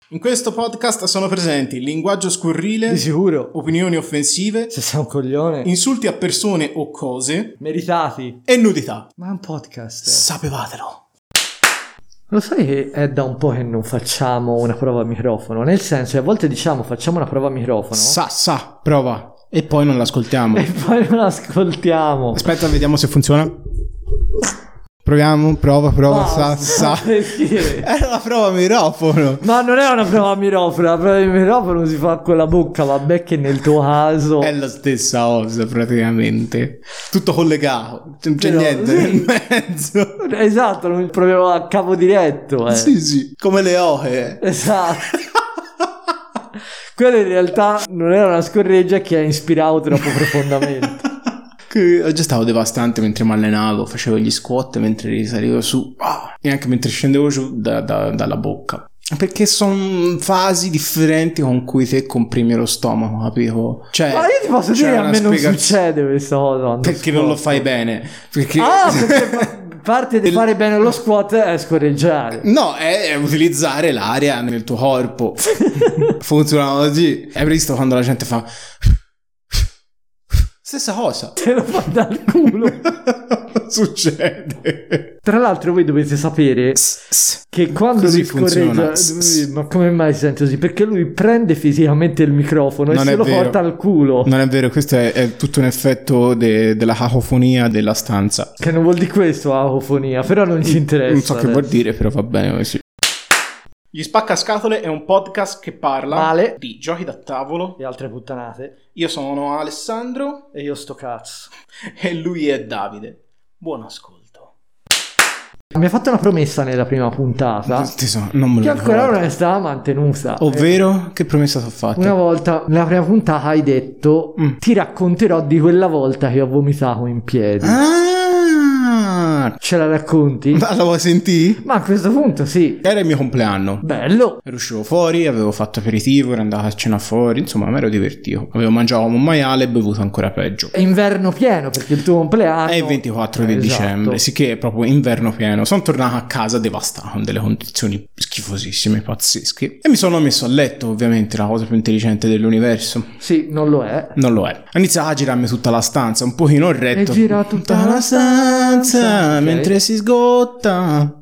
In questo podcast sono presenti linguaggio scurrile, di sicuro, opinioni offensive, se sei un coglione, insulti a persone o cose, meritati e nudità. Ma è un podcast. Sapevatelo. Lo sai che è da un po' che non facciamo una prova a microfono? Nel senso che a volte diciamo facciamo una prova a microfono. Prova. E poi non l'ascoltiamo. E poi non l'ascoltiamo. Aspetta, vediamo se funziona. Proviamo, prova, Basta, perché? Era la prova a microfono. Ma non è una prova a microfono, la prova a microfono si fa con la bocca, vabbè che nel tuo caso è la stessa cosa praticamente. Tutto collegato, non c'è però, niente sì. nel mezzo. Esatto, non proprio a capo diretto. Sì, come le oche. Esatto. Quello in realtà non era una scorreggia che ha ispirato troppo profondamente. Oggi stavo devastante mentre mi allenavo, facevo gli squat mentre risalivo su e anche mentre scendevo giù dalla bocca, perché sono fasi differenti con cui te comprimi lo stomaco, capito? Cioè, ma io ti posso dire che a me non succede questa cosa perché non lo fai bene, perché parte di fare bene lo squat è scorreggiare. No, è utilizzare l'aria nel tuo corpo. Funziona così. Hai visto quando la gente fa stessa cosa? Te lo fa dal culo. Succede. Tra l'altro voi dovete sapere che quando così lui scorreggia, ma come mai si sente così? Perché lui prende fisicamente il microfono e se lo porta al culo. Non è vero, questo è tutto un effetto della cacofonia della stanza. Che non vuol dire questo, cacofonia, però non ci interessa. Non so che vuol dire, però va bene così. Gli Spaccascatole è un podcast che parla di giochi da tavolo e altre puttanate. Io sono Alessandro e io sto cazzo e lui è Davide. Buon ascolto. Mi ha fatto una promessa nella prima puntata non me lo che ancora non è stata mantenuta. Ovvero? Che promessa ti ho fatto? Una volta nella prima puntata hai detto ti racconterò di quella volta che ho vomitato in piedi. Ce la racconti? Ma la vuoi sentire? Ma a questo punto sì. Era il mio compleanno. Bello. Ero uscito fuori, avevo fatto aperitivo, ero andato a cena fuori, insomma mi ero divertito. Avevo mangiato un maiale e bevuto ancora peggio. È inverno pieno perché il tuo compleanno è il 24 di dicembre, sì, che è proprio inverno pieno. Sono tornato a casa devastato, con delle condizioni schifosissime, pazzesche. E mi sono messo a letto, ovviamente, la cosa più intelligente dell'universo. Sì, non lo è. Non lo è. Ho iniziato a girarmi tutta la stanza, un pochino retto. E gira tutta la stanza. Mentre si sgotta.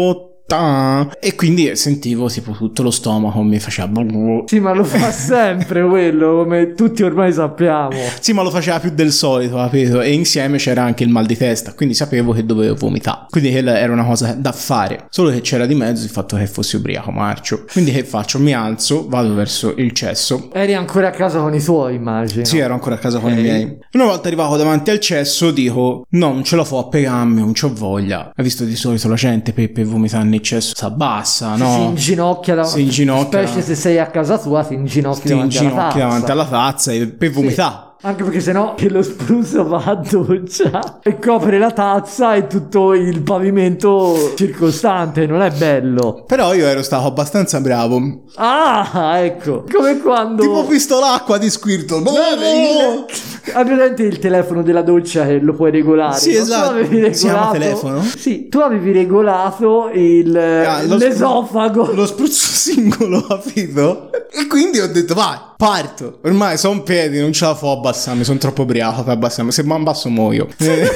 E quindi sentivo tipo tutto lo stomaco mi faceva. Sì, ma lo fa sempre quello, come tutti ormai sappiamo. Sì, ma lo faceva più del solito, capito? E insieme c'era anche il mal di testa, quindi sapevo che dovevo vomitare. Quindi quella era una cosa da fare. Solo che c'era di mezzo il fatto che fossi ubriaco marcio. Quindi che faccio? Mi alzo, vado verso il cesso. Eri ancora a casa con i tuoi, immagino. Sì, ero ancora a casa con i miei. Una volta arrivato davanti al cesso dico: no, non ce la fa a pegarmi, non c'ho voglia. Hai visto di solito la gente per vomitare nel cesso si abbassa, no? Si inginocchia, specie se sei a casa tua, si inginocchia davanti alla tazza e per vomitare. Anche perché sennò che lo spruzzo va a doccia e copre la tazza e tutto il pavimento circostante, non è bello. Però io ero stato abbastanza bravo. Ah, ecco. Come quando tipo ho visto l'acqua di squirto. No! Hai presente il telefono della doccia che lo puoi regolare? Sì, esatto. Si chiama telefono? Sì, tu avevi regolato l'esofago. Lo spruzzo singolo, capito? E quindi ho detto vai, parto. Ormai sono in piedi, non ce la fa abbassarmi, sono troppo ubriaco per abbassarmi. Se mi abbasso muoio.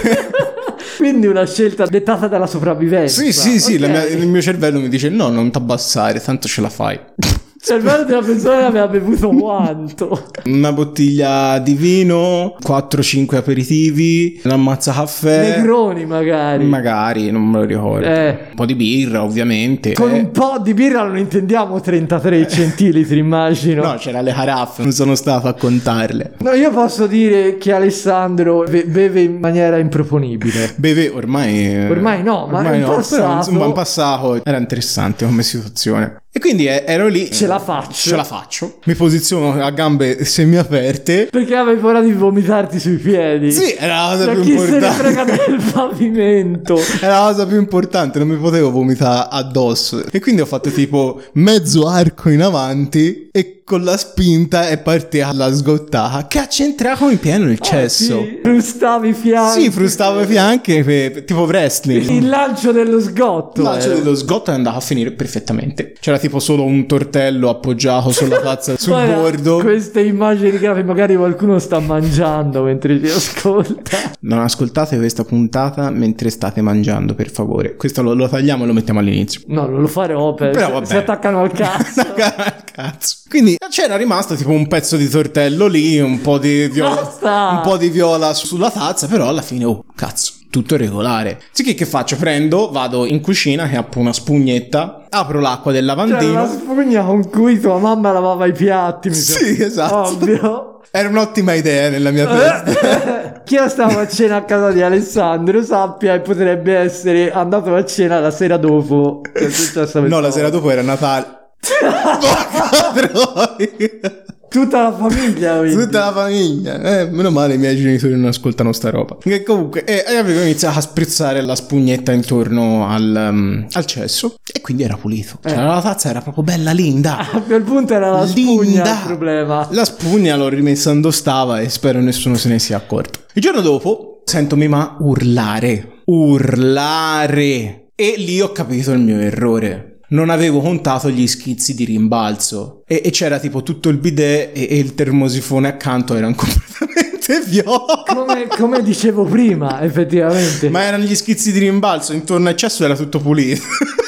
Quindi una scelta dettata dalla sopravvivenza. Sì, okay. Il mio cervello mi dice no, non ti abbassare, tanto ce la fai. Cioè il bello della persona aveva bevuto quanto? Una bottiglia di vino, 4-5 aperitivi, un ammazzacaffè. Negroni magari, non me lo ricordo. Un po' di birra ovviamente. Con un po' di birra non intendiamo 33 centilitri, immagino. No, c'era le caraffe, non sono stato a contarle. No, io posso dire che Alessandro beve in maniera improponibile. Beve ormai no, ma in passato. In passato era interessante come situazione. E quindi ero lì. Ce la faccio. Mi posiziono a gambe semiaperte. Perché avevi paura di vomitarti sui piedi. Sì, era la cosa più importante. Chi se ne frega del pavimento. Era la cosa più importante, non mi potevo vomitare addosso. E quindi ho fatto tipo mezzo arco in avanti e con la spinta è partita la sgottata che accentrava in pieno il cesso. Sì. Frustavi i fianchi. Sì, frustavo i fianchi tipo wrestling. Il lancio dello sgotto. Il lancio dello sgotto è andato a finire perfettamente. C'era tipo solo un tortello appoggiato sulla tazza sul bordo. Queste immagini grafiche, magari qualcuno sta mangiando mentre ci ascolta. Non ascoltate questa puntata mentre state mangiando, per favore. Questo lo tagliamo e lo mettiamo all'inizio. No, non lo farò, Però vabbè. si attaccano al cazzo. Cazzo. Quindi c'era rimasto tipo un pezzo di tortello lì, un po' di viola sulla tazza, però alla fine, oh cazzo, tutto regolare. Sì, che faccio? Vado in cucina che apro una spugnetta, apro l'acqua del lavandino. C'era una spugna con cui tua mamma lavava i piatti, Sì, esatto. Ovvio. Era un'ottima idea nella mia testa. Chi stava a cena a casa di Alessandro sappia e potrebbe essere andato a cena la sera dopo. No, la sera dopo era Natale. Tutta la famiglia, quindi. Tutta la famiglia. Meno male i miei genitori non ascoltano sta roba. Che comunque avevo iniziato a spruzzare la spugnetta intorno al cesso e quindi era pulito. Cioè, la tazza era proprio bella linda. A quel punto era la spugna il problema. La spugna l'ho rimessa dove stava e spero nessuno se ne sia accorto. Il giorno dopo sento Mimà urlare. E lì ho capito il mio errore. Non avevo contato gli schizzi di rimbalzo e c'era tipo tutto il bidet e il termosifone accanto erano completamente viola. Come dicevo prima, effettivamente. Ma erano gli schizzi di rimbalzo, intorno al cesso era tutto pulito.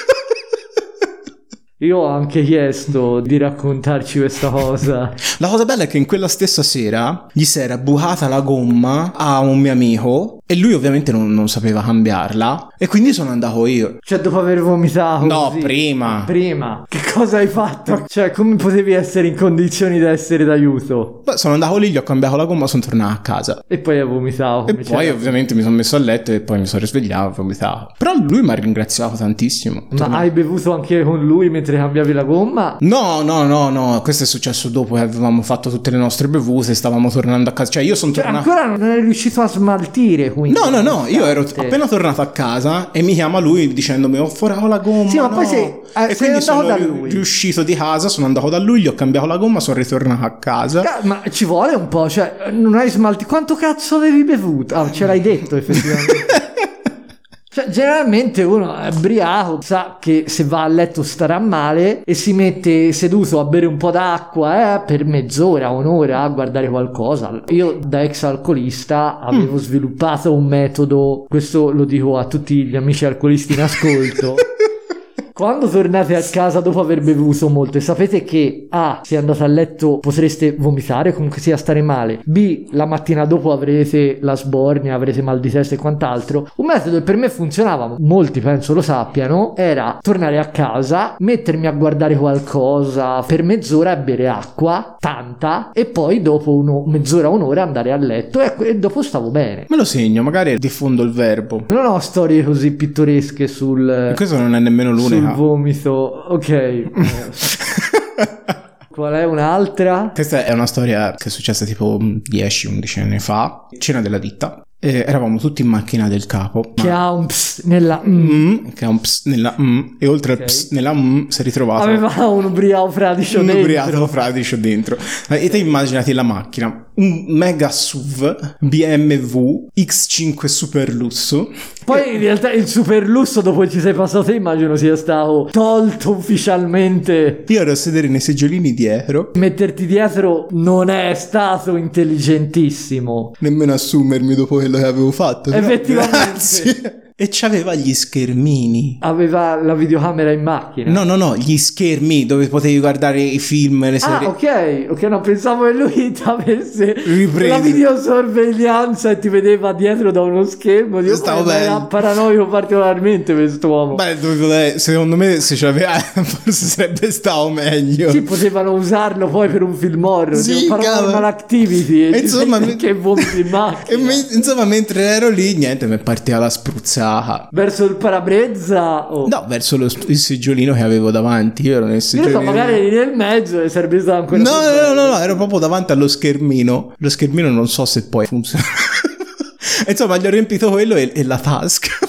Io ho anche chiesto di raccontarci questa cosa. La cosa bella è che in quella stessa sera gli si era bucata la gomma a un mio amico e lui ovviamente non sapeva cambiarla e quindi sono andato io. Cioè dopo aver vomitato? No, così. Prima. Che cosa hai fatto? Cioè come potevi essere in condizioni di essere d'aiuto? Beh, sono andato lì, gli ho cambiato la gomma, sono tornato a casa. E poi hai vomitato. E poi ovviamente mi sono messo a letto e poi mi sono risvegliato e vomitato. Però lui mi ha ringraziato tantissimo. Ma hai bevuto anche con lui mentre cambiavi la gomma? No, questo è successo dopo che avevamo fatto tutte le nostre bevute, stavamo tornando a casa. Cioè io sono tornato... ancora non eri riuscito a smaltire, quindi. No, io ero appena tornato a casa e mi chiama lui dicendomi ho forato la gomma. Sì, ma poi e quindi sono riuscito di casa, sono andato da lui, gli ho cambiato la gomma, sono ritornato a casa. Ma ci vuole un po', cioè non hai smaltito. Quanto cazzo avevi bevuto? Ah, ce l'hai detto effettivamente. Cioè, generalmente uno è ubriaco, sa che se va a letto starà male e si mette seduto a bere un po' d'acqua per mezz'ora, un'ora a guardare qualcosa. Io da ex alcolista avevo sviluppato un metodo, questo lo dico a tutti gli amici alcolisti in ascolto. Quando tornate a casa dopo aver bevuto molto e sapete che A, se andate a letto potreste vomitare, comunque sia stare male, B, la mattina dopo avrete la sbornia, avrete mal di testa e quant'altro, un metodo che per me funzionava, molti penso lo sappiano, era tornare a casa, mettermi a guardare qualcosa per mezz'ora e bere acqua, tanta, e poi dopo mezz'ora, un'ora andare a letto e dopo stavo bene. Me lo segno, magari diffondo il verbo. Non ho storie così pittoresche sul... E questo non è nemmeno l'unica. Vomito, ok. Qual è un'altra? Questa è una storia che è successa tipo 10-11 anni fa. Cena della ditta. Eravamo tutti in macchina del capo. Che ha un ps nella che ha un ps nella e oltre al ps nella si è ritrovato. Aveva un ubriaco fradicio dentro. E te immaginati la macchina, un mega SUV BMW X5 super lusso. Poi in realtà il super lusso dopo che ci sei passato immagino sia stato tolto ufficialmente. Io ero a sedere nei seggiolini dietro. Metterti dietro non è stato intelligentissimo. Nemmeno assumermi dopo quello che avevo fatto. Effettivamente. Grazie. E c'aveva gli schermini. Aveva la videocamera in macchina. No, gli schermi dove potevi guardare i film e le serie. Ok, no, pensavo che lui ti avesse ripreso la videosorveglianza e ti vedeva dietro da uno schermo. Stavo bene. Era paranoico particolarmente quest'uomo. Beh, secondo me se ce l'aveva forse sarebbe stato meglio. Sì, potevano usarlo poi per un film horror, sì, Paranormal Activity. E insomma, che vomiti in macchina. Insomma, mentre ero lì, niente, mi partiva la spruzzata. Verso il parabrezza? O... No, verso il seggiolino che avevo davanti. Io ero nel seggiolino. Io so, magari eri nel mezzo e sarebbe stato ancora. No, ero proprio davanti allo schermino. Lo schermino non so se poi funziona. Insomma, gli ho riempito quello e la tasca. Perché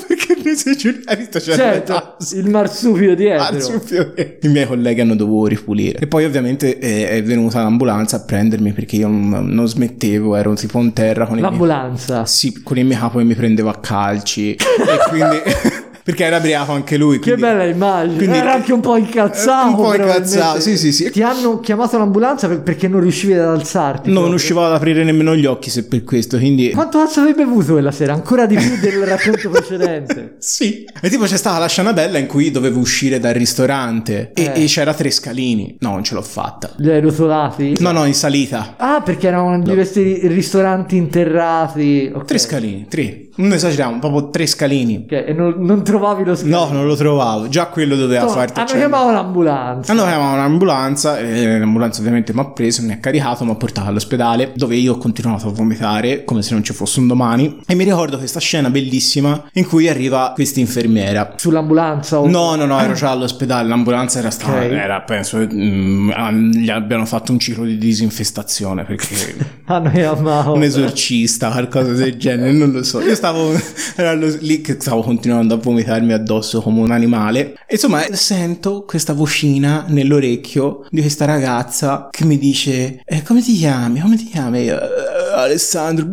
Hai visto? C'è certo, il marsupio dietro. I miei colleghi hanno dovuto ripulire. E poi ovviamente è venuta l'ambulanza a prendermi perché io non smettevo, ero tipo in terra con l'ambulanza? Sì, con il mio capo e mi prendevo a calci. E quindi... perché era ubriaco anche lui, quindi... Che bella immagine. Quindi... era anche un po' incazzato. Sì. Ti hanno chiamato l'ambulanza perché non riuscivi ad alzarti? No, non riuscivo ad aprire nemmeno gli occhi, se per questo, quindi... Quanto cazzo avevi bevuto quella sera? Ancora di più del racconto precedente. Sì. E tipo c'è stata la scena bella in cui dovevo uscire dal ristorante e c'era 3 scalini. No, non ce l'ho fatta. Li hai rotolati? No, in salita. Ah, perché erano diversi ristoranti interrati. Okay. 3 scalini, 3. Non esageriamo, proprio 3 scalini. Okay. E non trovavi lo scalino? No, non lo trovavo. Già quello doveva farti. Hanno chiamato l'ambulanza. Hanno chiamato un'ambulanza e l'ambulanza ovviamente mi ha preso, mi ha caricato, mi ha portato all'ospedale dove io ho continuato a vomitare come se non ci fosse un domani. E mi ricordo questa scena bellissima in cui arriva questa infermiera. Sull'ambulanza? O... No, ero già all'ospedale. L'ambulanza era stata, penso, gli abbiano fatto un ciclo di disinfestazione perché hanno chiamato un esorcista, qualcosa del genere, non lo so. Io ero lì che stavo continuando a vomitarmi addosso come un animale e insomma sento questa vocina nell'orecchio di questa ragazza che mi dice come ti chiami? Io, Alessandro.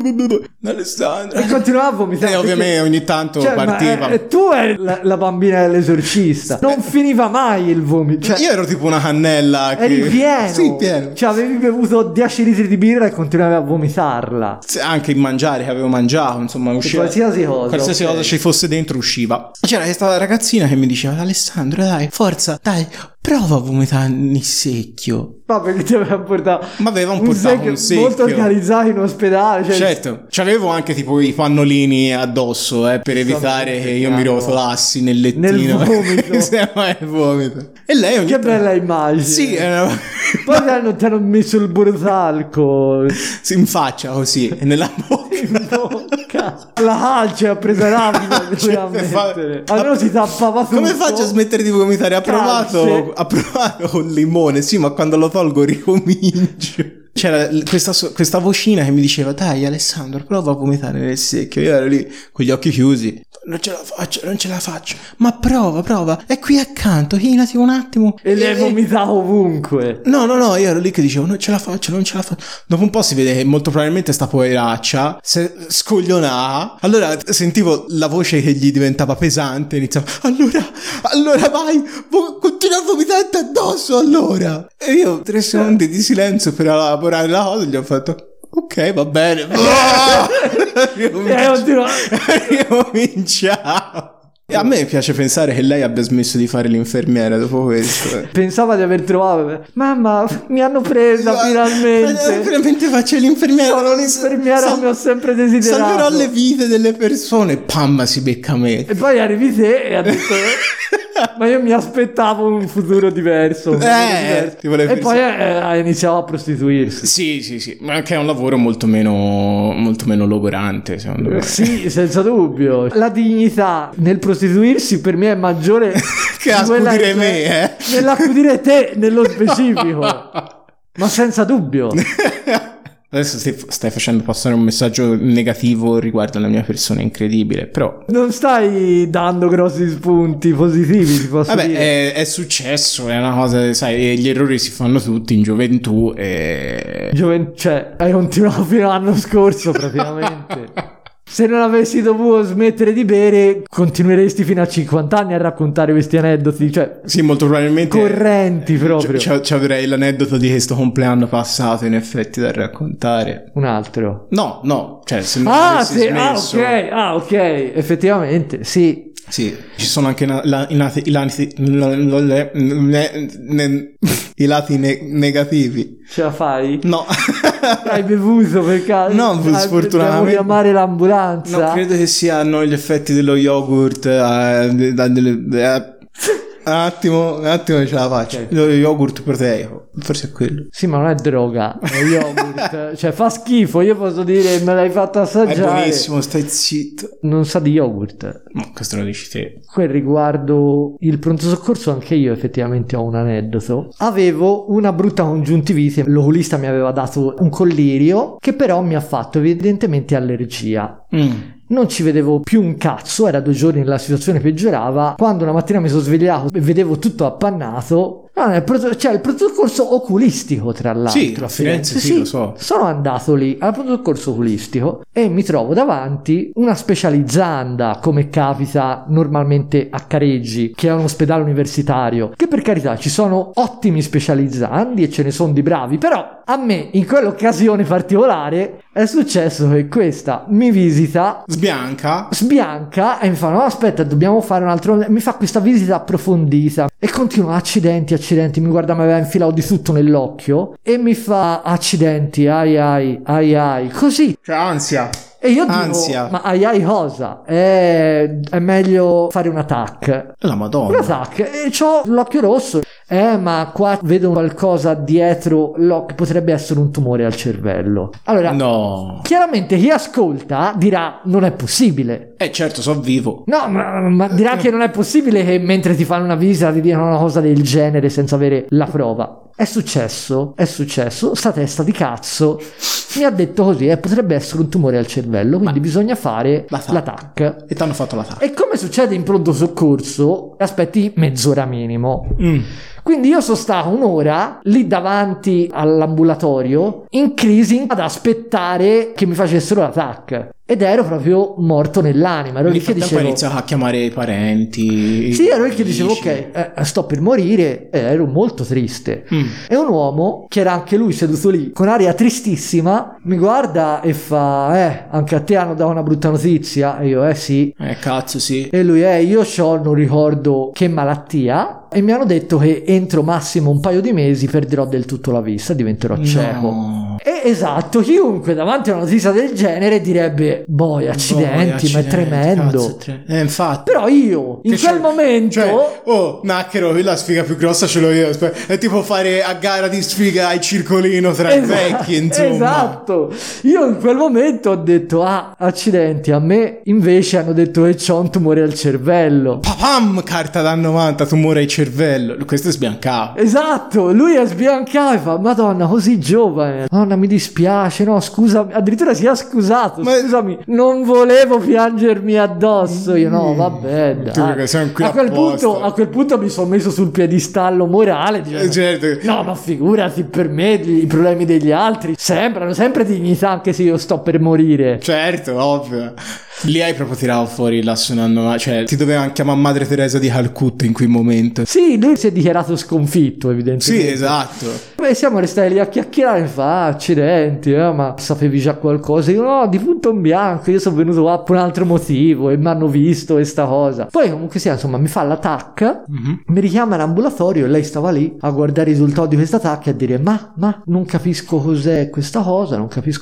E continuava a vomitare e ovviamente ogni tanto partiva. Tu eri la bambina dell'esorcista, non finiva mai il vomito, io ero tipo una cannella eri pieno. Sì, pieno. Cioè avevi bevuto 10 litri di birra e continuavi a vomitarla anche in mangiare che avevo mangiato, insomma usciva qualsiasi cosa ci fosse dentro usciva. C'era questa ragazzina che mi diceva Alessandro dai forza dai prova a vomitare nel secchio. Ma perché ti aveva portato? Ma aveva portato un secchio molto organizzato in ospedale, cioè... Certo, c'avevo anche tipo i pannolini addosso per evitare che io mi rotolassi nel lettino nel vomito. E lei che bella immagine. Sì, poi ti hanno messo il burrotalco in faccia così nella bocca. La calce ha preso rapida. Almeno si tappava tutto. Come faccio a smettere di vomitare? Ha provato con il limone, sì, ma quando lo tolgo ricomincio. C'era questa vocina che mi diceva dai Alessandro prova a vomitare nel secchio. Io ero lì con gli occhi chiusi, non ce la faccio, ma prova, è qui accanto, chinati un attimo. E lei vomitava ovunque. No, io ero lì che dicevo non ce la faccio. Dopo un po' si vede che molto probabilmente sta poveraccia si scoglionava. Allora sentivo la voce che gli diventava pesante, iniziava allora vai, continua a vomitare addosso allora. E io 3 secondi di silenzio per elaborare la cosa, gli ho fatto ok, va bene. Ricominciamo. E a me piace pensare che lei abbia smesso di fare l'infermiera dopo questo. Pensava di aver trovato. Mamma, mi hanno presa finalmente. Finalmente faccio l'infermiera. Sono l'infermiera come ho sempre desiderato. Salverò le vite delle persone. Pamma si becca me. E poi arrivi te e ha detto ma io mi aspettavo un futuro diverso. E poi ha iniziato a prostituirsi. Sì, ma anche è un lavoro molto meno logorante, secondo me. Sì, senza dubbio. La dignità nel prostituirsi per me è maggiore che accudire me, nell'accudire te nello specifico. Ma senza dubbio. Adesso stai facendo passare un messaggio negativo riguardo alla mia persona incredibile, però non stai dando grossi spunti positivi, ti posso dire. È successo, è una cosa, sai, gli errori si fanno tutti in gioventù e... Cioè, hai continuato fino all'anno scorso praticamente. Se non avessi dovuto smettere di bere, continueresti fino a 50 anni a raccontare questi aneddoti, cioè sì, molto probabilmente correnti proprio. Ci avrei l'aneddoto di questo compleanno passato in effetti da raccontare. Un altro? No, cioè se non avessi smesso. Ok, effettivamente, sì. Sì, ci sono anche i lati negativi. Ce la fai? No. Hai bevuto per caso? No, sfortunatamente. Devo chiamare l'ambulanza? No, credo che siano gli effetti dello yogurt. Un attimo ce la faccio. Okay. Lo yogurt proteico, forse è quello. Sì, ma non è droga, è yogurt. Cioè fa schifo, io posso dire me l'hai fatto assaggiare. È buonissimo, stai zitto. Non sa di yogurt. No, questo lo dici te. Quel riguardo il pronto soccorso, anche io effettivamente ho un aneddoto. Avevo una brutta congiuntivite, l'oculista mi aveva dato un collirio che però mi ha fatto evidentemente allergia. non ci vedevo più un cazzo, era 2 giorni la situazione peggiorava, quando una mattina mi sono svegliato e vedevo tutto appannato. C'è il pronto soccorso oculistico, tra l'altro. Sì, a Firenze, sì, lo so. Sono andato lì al pronto soccorso oculistico e mi trovo davanti una specializzanda, come capita normalmente a Careggi, che è un ospedale universitario, che per carità ci sono ottimi specializzandi e ce ne sono di bravi, però a me in quell'occasione particolare è successo che questa mi visita, sbianca e mi fa: no, aspetta, dobbiamo fare un altro. Mi fa questa visita approfondita e continua: accidenti, mi guarda, mi aveva infilato di tutto nell'occhio e mi fa: accidenti, ai, così, cioè ansia. E io dico: ma ai cosa? È meglio fare un TAC. La Madonna. Un TAC, e c'ho l'occhio rosso. Ma qua vedo qualcosa dietro l'occhio, potrebbe essere un tumore al cervello. Allora, no. Chiaramente chi ascolta dirà: non è possibile. Certo, so vivo. No, ma dirà che non è possibile che mentre ti fanno una visita ti diano una cosa del genere senza avere la prova. È successo, sta testa di cazzo mi ha detto così: potrebbe essere un tumore al cervello, quindi bisogna fare la TAC. E ti hanno fatto la TAC. E come succede in pronto soccorso, aspetti mezz'ora minimo. Quindi io sono stato un'ora lì davanti all'ambulatorio in crisi ad aspettare che mi facessero la TAC. Ed ero proprio morto nell'anima. Ero lì che dicevo, iniziavo a chiamare i parenti. Sì, ero lì che dicevo: ok, sto per morire. Ero molto triste. E un uomo, che era anche lui seduto lì con aria tristissima, mi guarda e fa: anche a te hanno dato una brutta notizia? E io: sì. Cazzo, sì. E lui: io non ricordo che malattia, e mi hanno detto che entro massimo un paio di mesi perderò del tutto la vista, diventerò cieco. E esatto, chiunque davanti a una notizia del genere direbbe: boh, accidenti, ma è tremendo. Infatti. Però io in quel momento, Nacchero, la sfiga più grossa ce l'ho io. È tipo fare a gara di sfiga al circolino tra i vecchi, insomma. Esatto. Io in quel momento ho detto: accidenti. A me invece hanno detto che c'ho un tumore al cervello. Papam, carta da 90, tumore al cervello. Questo è sbiancato. Esatto, lui è sbiancato e fa: Madonna, così giovane. Madonna, mi dispiace, no, scusa. Addirittura si è scusato. Scusami, non volevo piangermi addosso. Io: no, vabbè, dai. A quel punto mi sono messo sul piedistallo morale, dicendo: certo. No, ma figurati, per me i problemi degli altri sembrano sempre dignità, anche se io sto per morire. Certo, ovvio. Lì hai proprio tirato fuori l'asso nano, cioè ti dovevano chiamare Madre Teresa di Calcutta in quel momento. Sì, lui si è dichiarato sconfitto, evidentemente. Sì, esatto. Poi siamo restati lì a chiacchierare e fa: accidenti, ma sapevi già qualcosa? Io: no, di punto in bianco, io sono venuto qua per un altro motivo e mi hanno visto questa cosa. Poi comunque sia, insomma, mi fa la TAC, mi richiama in ambulatorio e lei stava lì a guardare i risultati di questa TAC e a dire: ma non capisco cos'è questa cosa,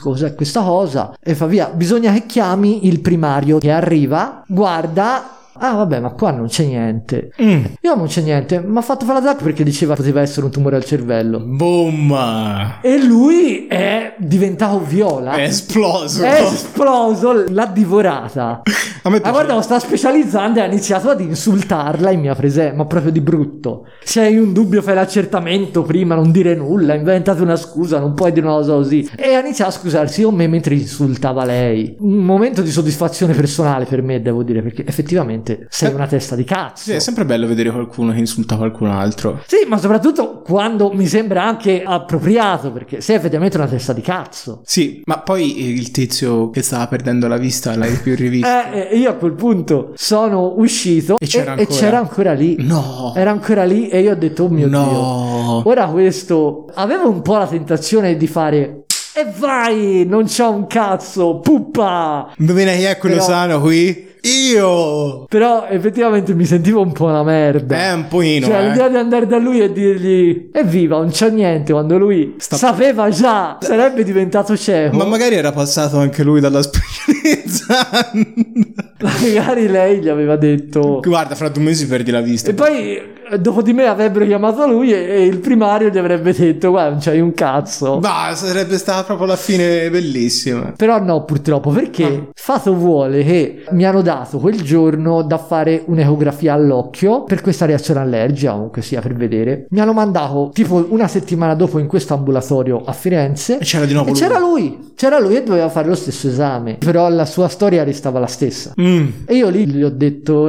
e fa: via, bisogna che chiami il primario che arriva, guarda. Vabbè, ma qua non c'è niente. Io non c'è niente, ma ha fatto fare la TAC perché diceva poteva essere un tumore al cervello. Boom! E lui è diventato viola. È esploso, l'ha divorata. Ma guarda, sta specializzando e ha iniziato ad insultarla in mia presenza, ma proprio di brutto. Se hai un dubbio fai l'accertamento prima, non dire nulla, inventate una scusa, non puoi dire una cosa così. E ha iniziato a scusarsi con me mentre insultava lei. Un momento di soddisfazione personale per me, devo dire, perché effettivamente sei una testa di cazzo. Sì, è sempre bello vedere qualcuno che insulta qualcun altro. Sì, ma soprattutto quando mi sembra anche appropriato, perché sei effettivamente una testa di cazzo. Sì, ma poi il tizio che stava perdendo la vista l'hai più rivisto? Io a quel punto sono uscito e c'era ancora lì. No. Era ancora lì e io ho detto: oh mio Dio. Ora questo, avevo un po' la tentazione di fare: e vai, non c'ho un cazzo, puppa. Dove ne è quello sano qui? Io! Però effettivamente mi sentivo un po' una merda. Un pochino, cioè, l'idea di andare da lui e dirgli: evviva, non c'è niente, quando lui sapeva già, sarebbe diventato cieco. Ma magari era passato anche lui dalla specializzanda. magari lei gli aveva detto guarda, fra 2 mesi perdi la vista. e poi dopo di me avrebbero chiamato lui e il primario gli avrebbe detto guarda non c'hai un cazzo. Ma sarebbe stata proprio la fine bellissima. Però no, purtroppo, perché Fato vuole che mi hanno dato quel giorno da fare un'ecografia all'occhio per questa reazione allergica, comunque sia, per vedere. Mi hanno mandato tipo una settimana dopo in questo ambulatorio a Firenze E c'era di nuovo e lui. c'era lui e doveva fare lo stesso esame, però la sua storia restava la stessa. E io lì gli ho detto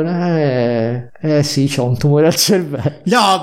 sì, c'ho un tumore al cervello. No,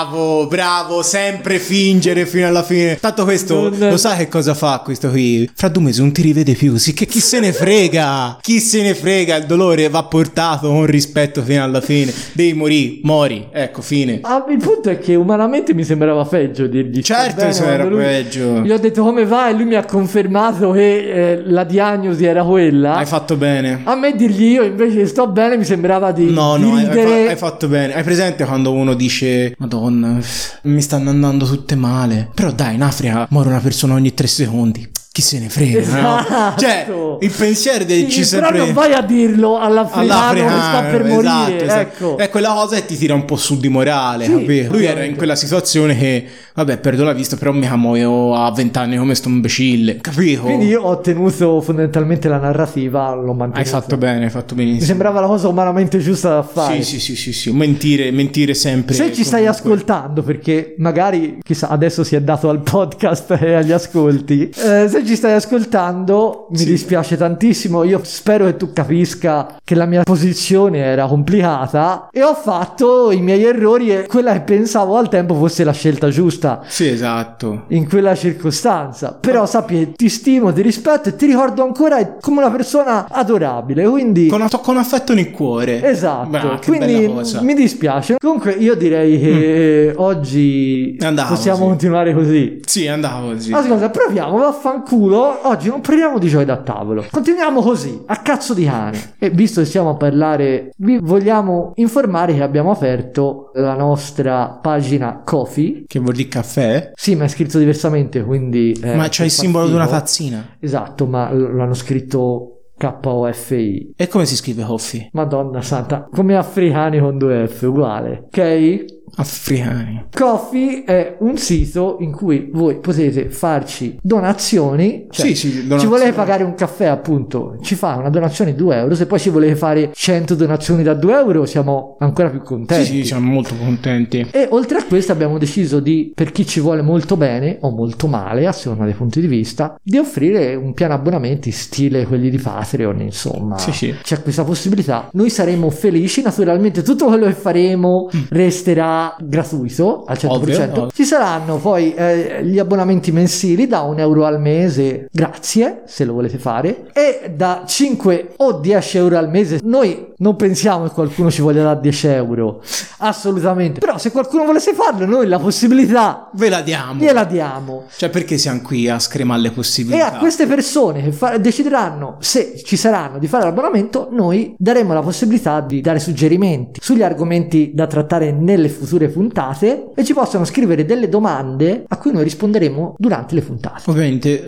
bravo, sempre fingere fino alla fine. Tanto questo, lo sai che cosa fa questo qui? Fra 2 mesi non ti rivede più, sì, che chi se ne frega? Chi se ne frega? Il dolore va portato con rispetto fino alla fine. Devi morire, mori, ecco, fine. Il punto è che umanamente mi sembrava peggio dirgli Certo, se era peggio. Gli ho detto come va e lui mi ha confermato che la diagnosi era quella. Hai fatto bene. A me dirgli io invece sto bene mi sembrava di No, ridere. hai fatto bene. Hai presente quando uno dice Madonna, mi stanno andando tutte male. Però dai, in Africa muore una persona ogni 3 secondi. Chi se ne frega, Esatto. no? Cioè, il pensiero ci sempre... Però non vai a dirlo all'africano che sta per morire, esatto. ecco. È quella cosa che ti tira un po' su di morale, Sì, capito? Lui era ovviamente. in quella situazione che, vabbè, perdo la vista, però mica muoio a 20 anni come sto imbecille, capito? Quindi io ho tenuto fondamentalmente la narrativa, l'ho mantenuta. Hai fatto bene, hai fatto benissimo. Mi sembrava la cosa umanamente giusta da fare. Sì. Mentire sempre. Se ci stai comunque. ascoltando, perché magari, chissà, adesso si è dato al podcast e agli ascolti, se ci stai ascoltando mi dispiace tantissimo, io spero che tu capisca che la mia posizione era complicata e ho fatto i miei errori e quella che pensavo al tempo fosse la scelta giusta Sì, esatto. in quella circostanza. Però sappi che ti stimo, ti rispetto e ti ricordo ancora come una persona adorabile, quindi Con affetto nel cuore. esatto. Beh, che Quindi bella cosa. mi dispiace. Comunque io direi che oggi Andavo possiamo così. continuare così. Sì, andavo così. Ascolta, proviamo, vaffanculo. Oggi non parliamo di giochi da tavolo. Continuiamo così, a cazzo di cane. E visto che stiamo a parlare, vi vogliamo informare che abbiamo aperto la nostra pagina Ko-fi. Che vuol dire caffè? Sì, ma è scritto diversamente, quindi... Ma c'è il simbolo di una figo. tazzina. Esatto, ma l'hanno scritto K-O-F-I. E come si scrive coffee? Madonna santa, come africani con 2 F, uguale. Ok? Africani. Ko-fi è un sito in cui voi potete farci donazioni, cioè Sì, donazioni. ci volete pagare un caffè, appunto, ci fa una donazione di 2 euro. Se poi ci volete fare 100 donazioni da 2 euro siamo ancora più contenti. Sì, siamo molto contenti. E oltre a questo abbiamo deciso di, per chi ci vuole molto bene o molto male, a seconda dei punti di vista, di offrire un piano abbonamenti stile quelli di Patreon, insomma. Sì. C'è questa possibilità. Noi saremo felici, naturalmente tutto quello che faremo resterà gratuito al 100%. Ovvio. Ci saranno poi gli abbonamenti mensili da 1 euro al mese, grazie, se lo volete fare, e da 5 o 10 euro al mese. Noi non pensiamo che qualcuno ci voglia dare 10 euro, assolutamente, però se qualcuno volesse farlo noi la possibilità Ve la diamo. gliela diamo. Cioè, perché siamo qui a scremare le E possibilità? a queste persone che decideranno se ci saranno di fare l'abbonamento, noi daremo la possibilità di dare suggerimenti sugli argomenti da trattare nelle future puntate e ci possono scrivere delle domande a cui noi risponderemo durante le puntate. Ovviamente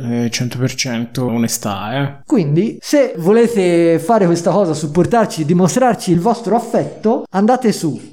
100% onestà, Quindi se volete fare questa cosa, supportarci, dimostrarci il vostro affetto, andate su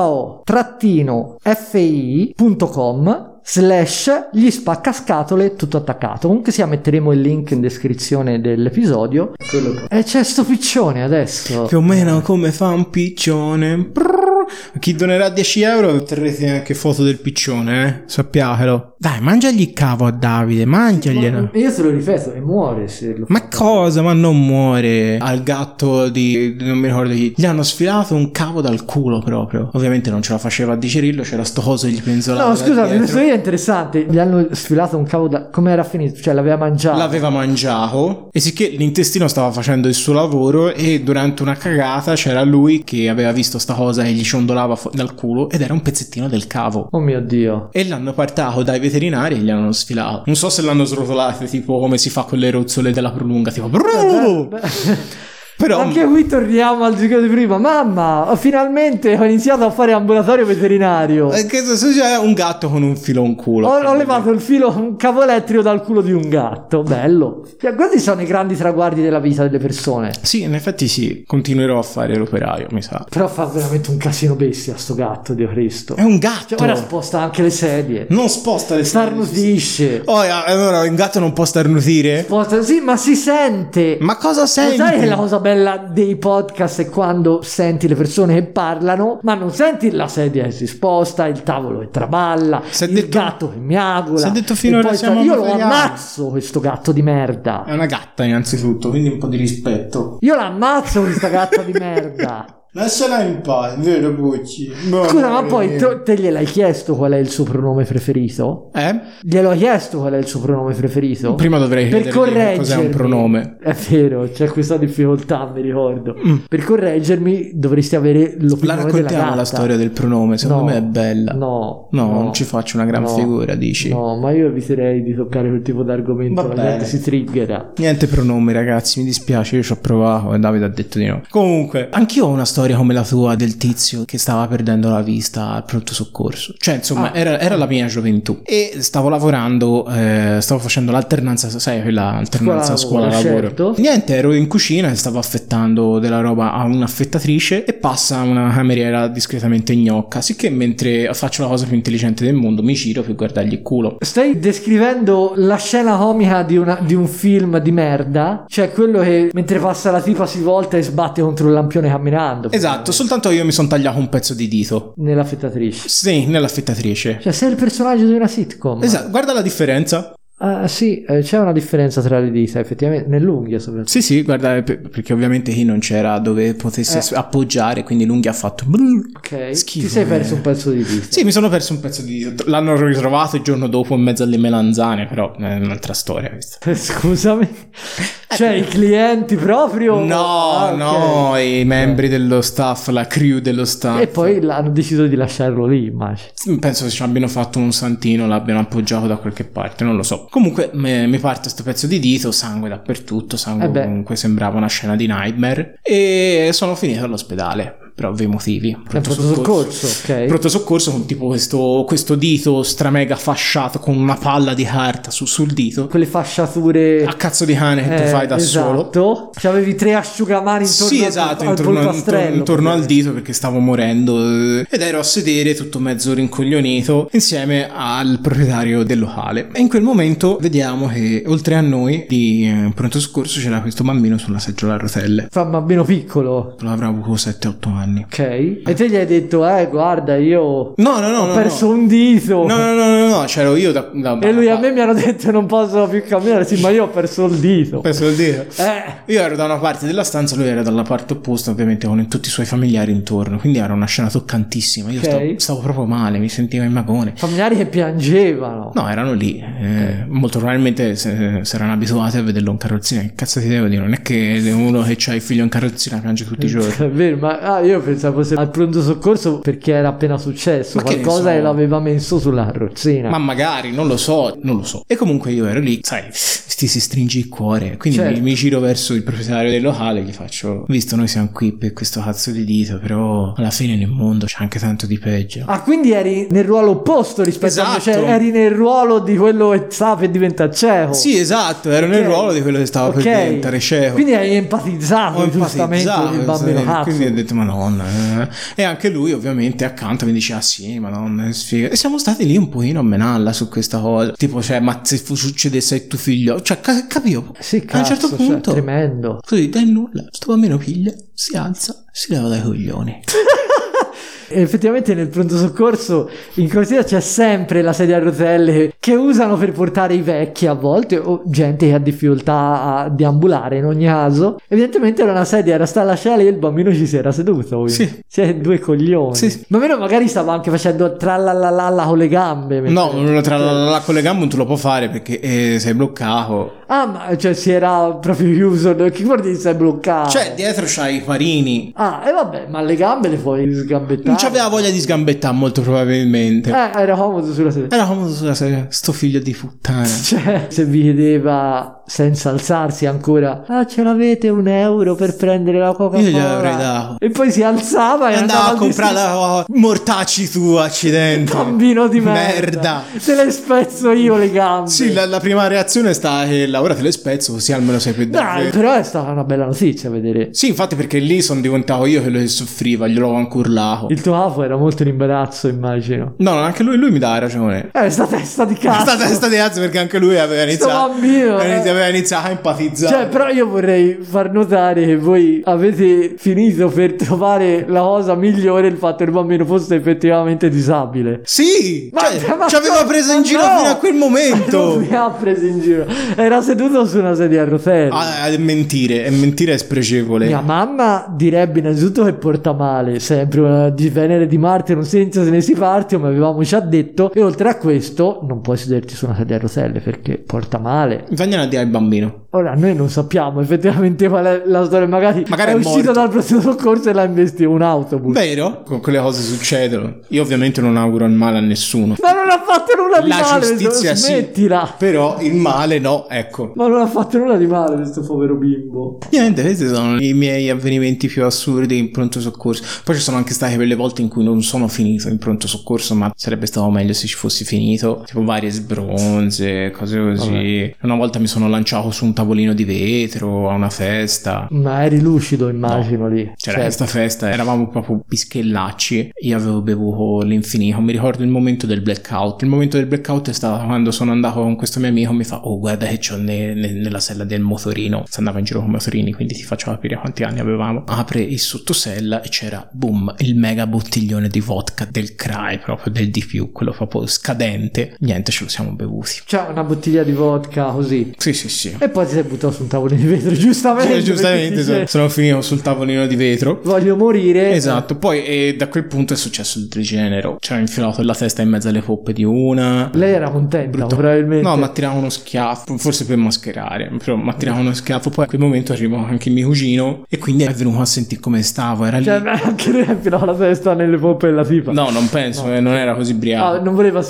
ko-fi.com/gli spaccascatole tutto attaccato. Comunque sia, metteremo il link in descrizione dell'episodio. E c'è sto piccione adesso. Più o meno come fa un piccione. Chi donerà 10 euro terrete anche foto del piccione, sappiatelo. Dai, mangiagli il cavo a Davide, mangiaglielo. Io te lo ripeto, e muore se lo Ma cosa? Ma non muore. Al gatto di non mi ricordo chi, gli hanno sfilato un cavo dal culo proprio. Ovviamente non ce la faceva a digerirlo, c'era sto coso e gli penzolava. No, da scusa, dietro. questa è interessante. Gli hanno sfilato un cavo da... Come era finito? Cioè l'aveva mangiato. L'aveva mangiato e sicché l'intestino stava facendo il suo lavoro e durante una cagata c'era lui che aveva visto sta cosa e gli ciondolava dal culo ed era un pezzettino del cavo. Oh mio Dio. E l'hanno portato dai veterinari e gli hanno sfilato. Non so se l'hanno srotolato tipo come si fa con le rozzole della prolunga, tipo Però anche qui torniamo al gioco di prima. Mamma, finalmente ho iniziato a fare ambulatorio veterinario. che c'è un gatto con un filo in culo. Ho levato il filo, un cavo elettrico dal culo di un gatto. Bello. Cioè, questi sono i grandi traguardi della vita delle persone. Sì, in effetti sì, continuerò a fare l'operaio, mi sa. Però fa veramente un casino bestia sto gatto, Dio Cristo. È un gatto. Cioè, ora sposta anche le sedie. Non sposta le Starnutisce. Oh, allora un gatto non può starnutire? Sposta, sì, ma si sente. Ma cosa senti? Sai che la cosa bella dei podcast è quando senti le persone che parlano, ma non senti la sedia che si sposta, il tavolo che traballa, il gatto che miagola. Si è detto finora siamo io lo amatoriali. ammazzo questo gatto di merda. È una gatta innanzitutto, quindi un po' di rispetto. Io l'ammazzo questa gatta di merda. Lasciala in pace, vero Bucci? Scusa, ma poi te gliel'hai chiesto qual è il suo pronome preferito? Glielo hai chiesto qual è il suo pronome preferito? Prima dovrei chiedergli cos'è un pronome. È vero, c'è questa difficoltà, mi ricordo. Per correggermi dovresti avere l'opinione La raccontiamo della gatta. la storia del pronome, secondo me è bella. No, non ci faccio una gran figura, dici? No, ma io eviterei di toccare quel tipo di argomento, la gente si triggera. Niente pronomi, ragazzi, mi dispiace, io ci ho provato e Davide ha detto di no. Comunque, anch'io ho una storia come la tua del tizio che stava perdendo la vista al pronto soccorso. Cioè, insomma, era la mia gioventù e stavo lavorando, stavo facendo l'alternanza, sai, quella alternanza scuola-lavoro. Certo. Niente, ero in cucina e stavo affettando della roba a un'affettatrice e passa una cameriera discretamente gnocca, sicché mentre faccio la cosa più intelligente del mondo mi giro per guardargli il culo. Stai descrivendo la scena comica di un film di merda, cioè quello che mentre passa la tipa si volta e sbatte contro il lampione camminando. Esatto, soltanto io mi sono tagliato un pezzo di dito. Nell'affettatrice. Sì, nell'affettatrice. Cioè sei il personaggio di una sitcom. Esatto, guarda la differenza. Sì, c'è una differenza tra le dita, effettivamente, nell'unghia soprattutto. Sì, guarda, perché ovviamente chi non c'era dove potesse appoggiare, quindi l'unghia ha fatto ok, schifo. Ti sei perso un pezzo di dita. Sì, mi sono perso un pezzo di dito. L'hanno ritrovato il giorno dopo in mezzo alle melanzane, però è un'altra storia questa. Scusami. Cioè i clienti proprio? No, i membri dello staff, la crew dello staff. E poi hanno deciso di lasciarlo lì, immagino. Penso che ci abbiano fatto un santino, l'abbiano appoggiato da qualche parte, non lo so. Comunque mi parte questo pezzo di dito, sangue dappertutto, comunque sembrava una scena di Nightmare e sono finito all'ospedale per ovvi motivi. Pronto soccorso, ok. Pronto soccorso con tipo questo dito stramega fasciato con una palla di carta sul dito. Quelle fasciature a cazzo di cane che tu fai da solo. Esatto. Cioè avevi 3 asciugamani intorno al dito perché stavo morendo ed ero a sedere tutto mezzo rincoglionito insieme al proprietario del locale. E in quel momento vediamo che oltre a noi di pronto soccorso c'era questo bambino sulla seggiola a rotelle. Fa un bambino piccolo. L'avrà avuto 7-8 anni. Ok. E te gli hai detto guarda io ho perso un dito. No, c'ero io e lui a me mi hanno detto non posso più camminare. Sì, ma io ho perso il dito. Io ero da una parte della stanza, lui era dalla parte opposta, ovviamente con tutti i suoi familiari intorno, quindi era una scena toccantissima. Io stavo proprio male, mi sentivo in magone. Familiari che piangevano. No, erano lì. Molto probabilmente si erano abituati a vederlo in carrozzina. Che cazzo ti devo dire? Non è che uno che c'ha il figlio in carrozzina piange tutti i giorni. È vero, ma io pensavo fosse al pronto soccorso perché era appena successo, ma qualcosa che l'aveva messo sulla carrozzina. Ma magari, non lo so. E comunque io ero lì, sai, ti si stringe il cuore. Quindi mi giro verso il proprietario del locale, gli faccio: visto noi siamo qui per questo cazzo di dito, però alla fine nel mondo c'è anche tanto di peggio. Ah, quindi eri nel ruolo opposto rispetto a me, cioè eri nel ruolo di quello che stava per diventare cieco. Sì, esatto, ero nel ruolo di quello che stava per diventare cieco. Quindi hai empatizzato giustamente il bambino cazzo. Quindi ho detto madonna. E anche lui ovviamente accanto mi diceva: sì, madonna, sfiga. E siamo stati lì un pochino a menalla su questa cosa, tipo, cioè, ma se succedesse a tuo figlio, cioè capivo. Sì, cazzo, a un certo punto, tremendo. Così dai nulla, sto bambino piglia, si alza, si leva dai coglioni. E effettivamente nel pronto soccorso in corsia c'è sempre la sedia a rotelle che usano per portare i vecchi a volte o gente che ha difficoltà a deambulare. In ogni caso evidentemente era una sedia, era sta all'ascella e il bambino ci si era seduto. Sì. Cioè, due coglioni. Sì. Il bambino magari stava anche facendo tralalala con le gambe. No, tralalala con le gambe non te lo può fare perché sei bloccato. Ah, ma cioè si era proprio chiuso. Che vuol dire sei bloccato? Cioè dietro c'hai i parini. Ah, e vabbè, ma le gambe le puoi sgambettare. Non c'aveva voglia di sgambettare molto probabilmente. Era comodo sulla sedia. Sto figlio di puttana. Cioè, se vi chiedeva senza alzarsi ancora, ce l'avete €1 per prendere la Coca-Cola? Io gliel'avrei dato. E poi si alzava e andava a comprare la mortacci tu, accidenti. Bambino di merda. Te le spezzo io le gambe. Sì, la prima reazione è stata che ora te le spezzo, così almeno sei più davvero. Dai, però è stata una bella notizia vedere. Sì, infatti, perché lì sono diventato io quello che soffriva, glielo ho anche urlato. Il tuo capo era molto in imbarazzo, immagino. No, anche lui mi dà ragione. Sta testa di cazzo. Sta testa di cazzo, perché anche lui aveva iniziato. Bambino, aveva iniziato a empatizzare. Cioè, però io vorrei far notare che voi avete finito per trovare la cosa migliore, il fatto che il bambino fosse effettivamente disabile. Sì, ci aveva preso in giro fino a quel momento. Non mi ha preso in giro. Era seduto su una sedia a rotelle. È mentire è spregevole. Mia mamma direbbe innanzitutto che porta male, sempre di Venere di Marte non senza se ne si parte, come avevamo già detto, e oltre a questo non puoi sederti su una sedia a rotelle perché porta male. Vagliene a dire al bambino. Ora noi non sappiamo effettivamente qual è la storia, magari è uscito morto dal pronto soccorso e l'ha investito un autobus. Vero? Con quelle cose succedono. Io ovviamente non auguro il male a nessuno. Ma non ha fatto nulla di male. La giustizia smettila. Sì, però il male no, ecco. Ma non ha fatto nulla di male questo povero bimbo. Niente, questi sono i miei avvenimenti più assurdi in pronto soccorso. Poi ci sono anche state quelle volte in cui non sono finito in pronto soccorso, ma sarebbe stato meglio se ci fossi finito. Tipo varie sbronze, cose così. Vabbè. Una volta mi sono lanciato su un tavolino di vetro a una festa. Ma eri lucido, immagino, lì. C'era questa festa, eravamo proprio pischellacci. Io avevo bevuto l'infinito. Mi ricordo il momento del blackout. Il momento del blackout è stato quando sono andato con questo mio amico. Mi fa: oh, guarda che c'ho nella sella del motorino. Si andava in giro con motorini, quindi ti faccio capire quanti anni avevamo. Apre il sottosella e c'era, boom, il mega bottiglione di vodka del Cry, proprio del di più, quello proprio scadente. Niente, ce lo siamo bevuti. C'è una bottiglia di vodka così. Sì. E poi ti sei buttato su un tavolino di vetro, giustamente. Giustamente, sono finito sul tavolino di vetro. Voglio morire. Esatto. Poi da quel punto è successo il degenero. Ci ha infilato la testa in mezzo alle poppe di una. Lei era contenta, probabilmente. No, ma tirava uno schiaffo, forse per mascherare, però ma tirava uno schiaffo. Poi a quel momento arrivò anche mio cugino e quindi è venuto a sentire come stavo. Era lì. Cioè, anche lui infilava la testa nelle poppe della tipa. No, non penso, non era così briaco. Non voleva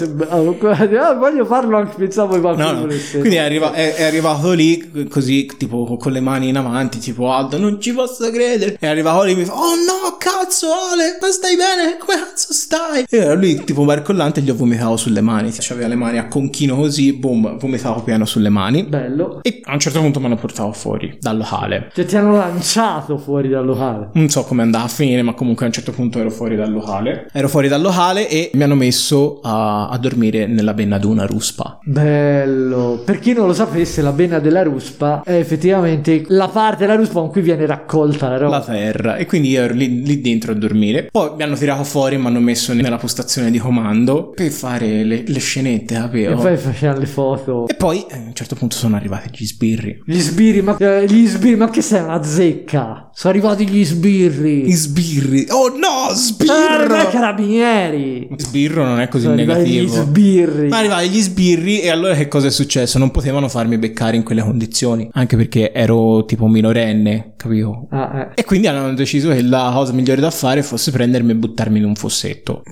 voglio farlo anche, pensavo che qualcuno volesse. Quindi è arrivato lì così, tipo con le mani in avanti, tipo Aldo, non ci posso credere. È arrivato lì e mi fa: oh no, cazzo Ale, ma stai bene? Come cazzo stai? E era lui tipo barcollante e gli ho vomitato sulle mani. C'aveva le mani a conchino così, boom, vomitavo pieno sulle mani. Bello. E a un certo punto mi hanno portato fuori dal locale. Cioè ti hanno lanciato fuori dal locale. Non so come andava a finire, ma comunque a un certo punto ero fuori dal locale. E mi hanno messo a dormire nella benna di una ruspa. Bello. Per chi non lo sapesse, la benna della ruspa è effettivamente la parte della ruspa con cui viene raccolta la terra. E quindi io ero lì dentro a dormire. Poi mi hanno tirato fuori e mi hanno messo nella postazione di comando per fare le scenette, capivo? E poi facevano le foto. E poi a un certo punto sono arrivati gli sbirri. Gli sbirri, ma che sei, una zecca? Sono arrivati gli sbirri. Gli sbirri. Oh no, sbirro! Carabinieri. Sbirro non è così sono negativo. Gli sbirri. Ma arrivati gli sbirri e allora che cosa è successo? Non potevano farmi beccare in quelle condizioni, anche perché ero tipo minorenne, capivo? E quindi hanno deciso che la cosa migliore da fare fosse prendermi e buttarmi in un fossetto.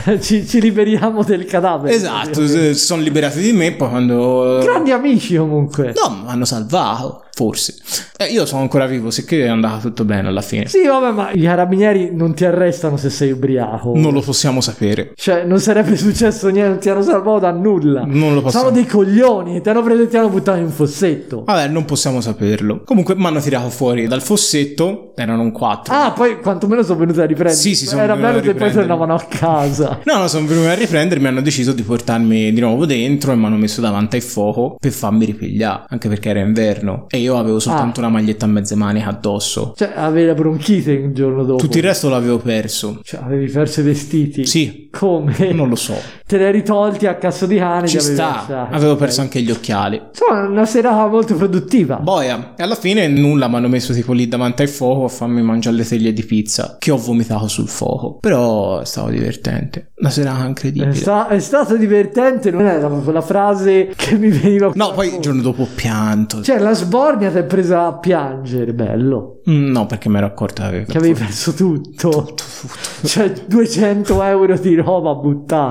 ci liberiamo del cadavere. Esatto, si sono liberati di me. Poi quando grandi amici comunque. No, mi hanno salvato. Forse. Io sono ancora vivo, sicché è andato tutto bene alla fine. Sì, vabbè, ma i carabinieri non ti arrestano se sei ubriaco. Non lo possiamo sapere. Cioè, non sarebbe successo niente, non ti hanno salvato da nulla. Non lo possiamo. Sono dei coglioni, ti hanno preso e ti hanno buttato in un fossetto. Vabbè, non possiamo saperlo. Comunque mi hanno tirato fuori dal fossetto, erano 4. Poi quantomeno sono venuti a riprendere. Sì, sono Era bello che poi tornavano tornavano a casa. No, sono venuti a riprendermi, hanno deciso di portarmi di nuovo dentro e mi hanno messo davanti al fuoco per farmi ripigliare, anche perché era inverno e io avevo soltanto una maglietta a mezze maniche addosso. Cioè, avevi la bronchite il giorno dopo. Tutto il resto l'avevo perso. Cioè, avevi perso i vestiti? Sì. Come? Non lo so. Te li eri tolti a cazzo di cane. Ci sta. Avevo perso anche gli occhiali. Insomma, una serata molto produttiva. Boia. E alla fine nulla, mi hanno messo tipo lì davanti al fuoco a farmi mangiare le teglie di pizza che ho vomitato sul fuoco. Però è stato divertente. Una serata incredibile. È stato divertente, non era quella frase che mi veniva. No, poi il giorno dopo ho pianto. Cioè, la sbornia ti è presa a piangere, bello. No, perché mi ero accorta che avevi perso tutto. Cioè, 200 euro di roba buttata. No,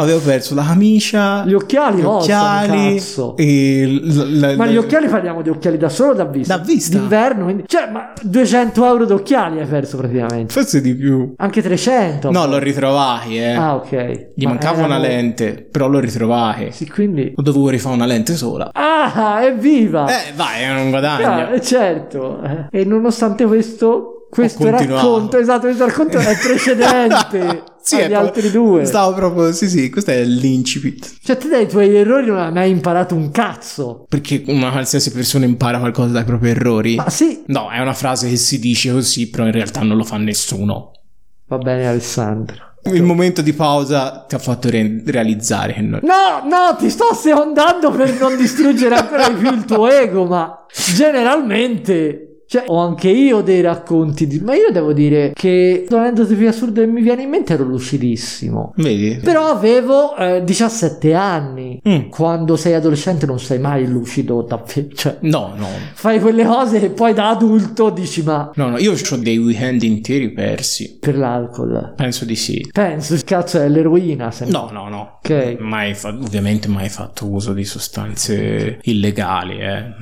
avevo perso la camicia, gli occhiali, gli occhiali cazzo. E ma gli occhiali, parliamo di occhiali da solo o da vista? Da vista. D'inverno, quindi... Cioè, ma 200 euro d'occhiali hai perso praticamente. Forse di più. Anche 300. No, l'ho ritrovati, Ah, ok. Gli mancava una lente, però l'ho ritrovati. Sì, quindi... Ho dovuto rifare una lente sola. Ah, evviva! Vai, è un guadagno. Certo. E nonostante questo racconto, esatto, questo racconto è precedente sì, agli altri due. Stavo proprio, sì, questo è l'incipit. Cioè, te dai tuoi errori non hai mai imparato un cazzo. Perché una qualsiasi persona impara qualcosa dai propri errori. Ma sì. No, è una frase che si dice così, però in realtà non lo fa nessuno. Va bene, Alessandro. Il momento di pausa ti ha fatto realizzare che non... No, ti sto assecondando per non distruggere ancora di più il tuo ego, ma generalmente... Cioè, ho anche io dei racconti, ma io devo dire che l'aneddoto più assurdo che mi viene in mente ero lucidissimo. Vedi? Però avevo 17 anni. Quando sei adolescente non sei mai lucido davvero. Cioè, no. Fai quelle cose che poi da adulto dici ma... No, io ho dei weekend interi persi. Per l'alcol? Penso di sì. Penso, il cazzo è l'eroina. Se no. Ok. Ovviamente mai fatto uso di sostanze illegali,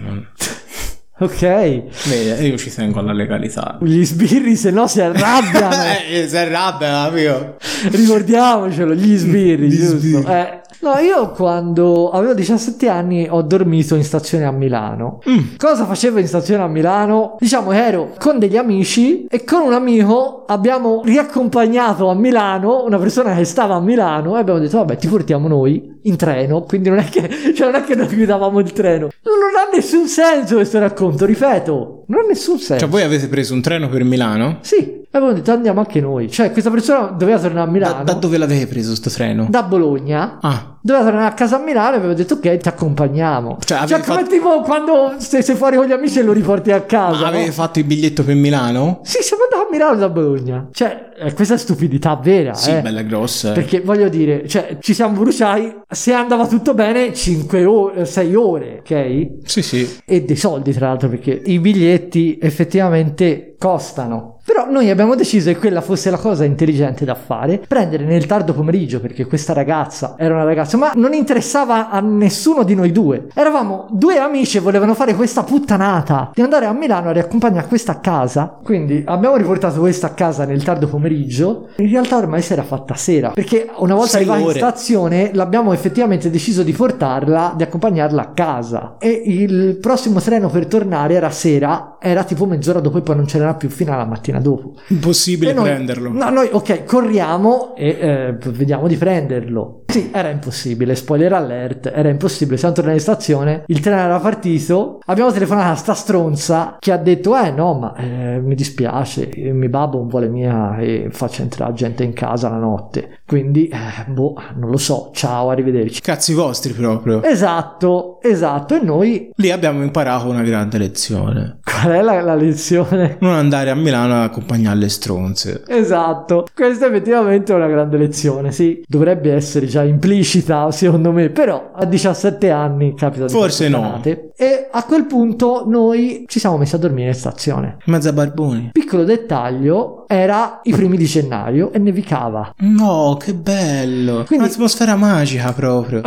Ok. Vedi, io ci tengo alla legalità. Gli sbirri se no si arrabbiano. Si arrabbiano, amico. Ricordiamocelo, gli sbirri, giusto? No, io quando avevo 17 anni ho dormito in stazione a Milano. Cosa facevo in stazione a Milano? Diciamo che ero con degli amici e con un amico abbiamo riaccompagnato a Milano una persona che stava a Milano e abbiamo detto vabbè ti portiamo noi in treno, quindi non è che noi guidavamo il treno. Non ha nessun senso questo racconto, ripeto, non ha nessun senso. Cioè voi avete preso un treno per Milano? Sì. E abbiamo detto andiamo anche noi. Cioè questa persona doveva tornare a Milano. Da dove l'avete preso sto treno? Da Bologna. Doveva tornare a casa a Milano e avevo detto ok ti accompagniamo. Cioè come tipo quando sei fuori con gli amici e lo riporti a casa. Ma avete fatto il biglietto per Milano? Sì, siamo andati a Milano da Bologna. Cioè questa è stupidità vera. Sì, bella grossa. Perché voglio dire, cioè ci siamo bruciati. Se andava tutto bene 5 ore, 6 ore, ok? Sì. E dei soldi tra l'altro perché i biglietti effettivamente costano. Però noi abbiamo deciso che quella fosse la cosa intelligente da fare, prendere nel tardo pomeriggio, perché questa ragazza era una ragazza, ma non interessava a nessuno di noi due. Eravamo due amici e volevano fare questa puttanata di andare a Milano a riaccompagnare questa a casa. Quindi abbiamo riportato questa a casa nel tardo pomeriggio. In realtà ormai si era fatta sera, perché una volta arrivati in stazione l'abbiamo effettivamente deciso di portarla, di accompagnarla a casa. E il prossimo treno per tornare era sera, era tipo mezz'ora dopo e poi non c'era più fino alla mattina dopo. Impossibile prenderlo. No, noi ok, corriamo e vediamo di prenderlo. Sì, era impossibile, spoiler alert, era impossibile. Siamo tornati in stazione, il treno era partito, abbiamo telefonato a sta stronza che ha detto no ma mi dispiace, mio babbo non vuole mia e faccia entrare gente in casa la notte, quindi non lo so, ciao, arrivederci. Cazzi vostri proprio. Esatto, e noi lì abbiamo imparato una grande lezione. Qual è la lezione? Non andare a Milano a accompagnare le stronze. Esatto, questa effettivamente è una grande lezione, sì, dovrebbe essere già implicita secondo me, però a 17 anni capita di forse no. E a quel punto noi ci siamo messi a dormire in stazione. Mezza barboni. Piccolo dettaglio, era i primi di gennaio e nevicava. No, che bello. Quindi un'atmosfera magica proprio.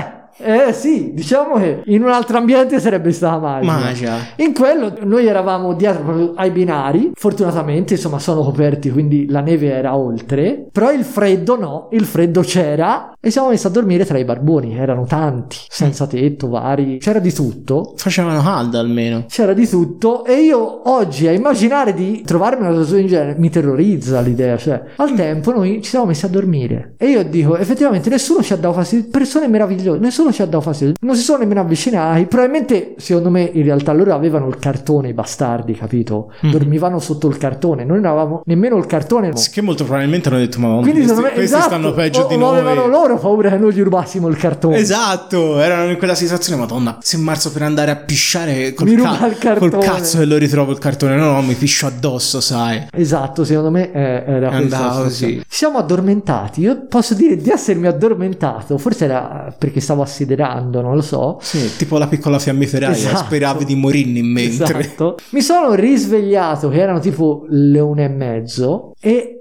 Sì, diciamo che in un altro ambiente sarebbe stata magica. In quello noi eravamo dietro ai binari, fortunatamente insomma sono coperti, quindi la neve era oltre, però il freddo no, il freddo c'era e siamo messi a dormire tra i barboni, erano tanti, senza tetto, vari, c'era di tutto. Facevano caldo almeno. C'era di tutto e io oggi a immaginare di trovarmi una situazione in genere mi terrorizza l'idea, cioè al tempo noi ci siamo messi a dormire e io dico effettivamente nessuno ci ha dato fastidio, persone meravigliose, nessuno ci ha dato fastidio, non si sono nemmeno avvicinati, probabilmente secondo me in realtà loro avevano il cartone, i bastardi, capito? Dormivano sotto il cartone, noi non avevamo nemmeno il cartone, che molto probabilmente hanno detto ma quindi questi stanno peggio di noi, avevano loro paura che noi gli rubassimo il cartone. Esatto, erano in quella situazione, madonna, se marzo per andare a pisciare col cazzo che lo ritrovo il cartone, no mi piscio addosso, sai. Esatto, secondo me era andava così. Siamo addormentati, io posso dire di essermi addormentato, forse era perché stavo assiderando, non lo so. Sì, tipo la piccola fiammiferaia, speravi di morirne in mente. Esatto. Mi sono risvegliato che erano tipo le 1:30 e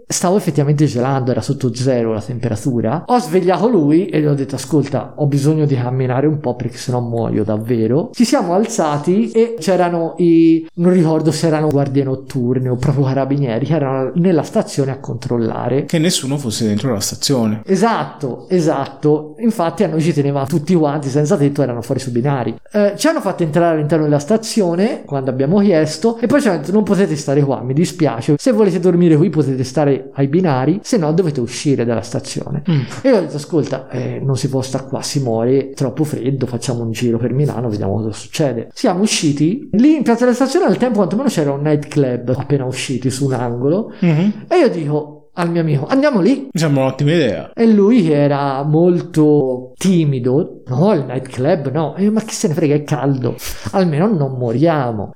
stavo effettivamente gelando, era sotto zero la temperatura. Ho svegliato lui e gli ho detto: ascolta, ho bisogno di camminare un po' perché sennò muoio davvero. Ci siamo alzati e c'erano non ricordo se erano guardie notturne o proprio carabinieri che erano nella stazione a controllare che nessuno fosse dentro la stazione. Esatto, infatti a noi ci tenevano tutti quanti senza tetto, erano fuori sui binari. Ci hanno fatto entrare all'interno della stazione quando abbiamo chiesto e poi ci hanno detto: non potete stare qua, mi dispiace, se volete dormire qui potete stare ai binari, se no dovete uscire dalla stazione. E io ho detto: ascolta, non si può stare qua, si muore, troppo freddo, facciamo un giro per Milano, vediamo cosa succede. Siamo usciti lì in piazza della stazione, al tempo quantomeno c'era un nightclub appena usciti su un angolo, e io dico al mio amico: andiamo lì. Mi sembra un'ottima idea. E lui, che era molto timido: no, il nightclub no. E io: ma che se ne frega, è caldo, almeno non moriamo.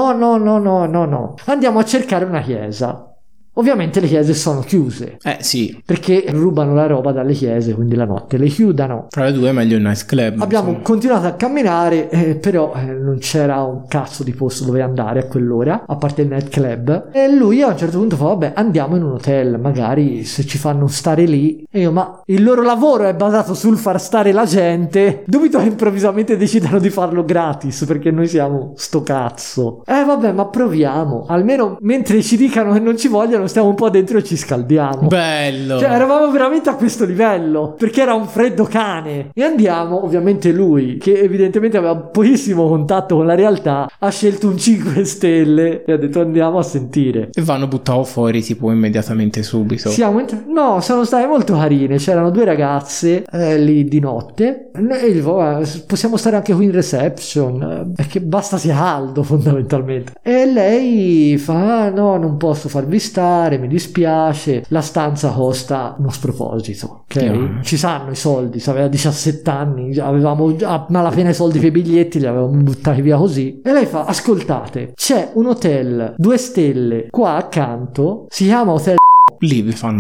No, andiamo a cercare una chiesa. Ovviamente le chiese sono chiuse. Sì. Perché rubano la roba dalle chiese, quindi la notte le chiudono. Tra le due è meglio il nightclub. Abbiamo continuato a camminare, però non c'era un cazzo di posto dove andare a quell'ora, a parte il nightclub. E lui a un certo punto fa: vabbè, andiamo in un hotel, magari se ci fanno stare lì. E io: ma il loro lavoro è basato sul far stare la gente. Dubito che improvvisamente decidano di farlo gratis, perché noi siamo sto cazzo. Vabbè, ma proviamo. Almeno mentre ci dicano che non ci vogliono, stiamo un po' dentro e ci scaldiamo. Bello. Cioè eravamo veramente a questo livello, perché era un freddo cane. E andiamo, ovviamente lui, che evidentemente aveva pochissimo contatto con la realtà, ha scelto un 5 stelle e ha detto: andiamo a sentire. E vanno buttato fuori tipo immediatamente subito. No, sono state molto carine. C'erano due ragazze lì di notte e gli dico: possiamo stare anche qui in reception, perché basta sia caldo fondamentalmente. E lei fa: no, non posso farvi stare, mi dispiace, la stanza costa uno sproposito, ok? No. Ci sanno i soldi, se aveva 17 anni, avevamo a malapena i soldi per i biglietti, li avevamo buttati via così. E lei fa: ascoltate, c'è un hotel 2 stelle qua accanto, si chiama Hotel Lì vi fanno